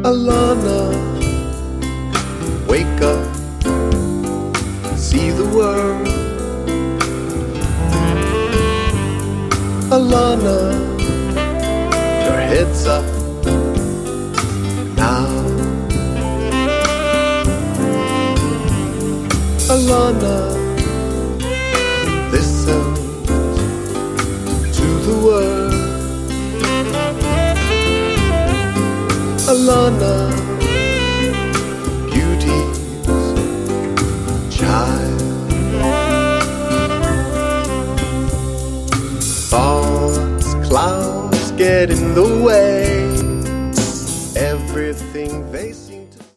Alana, wake up, see the world. Alana, your head's up now. Alana, listen to the world. Alana, beauty's child. Thoughts, clouds get in the way. Everything they see.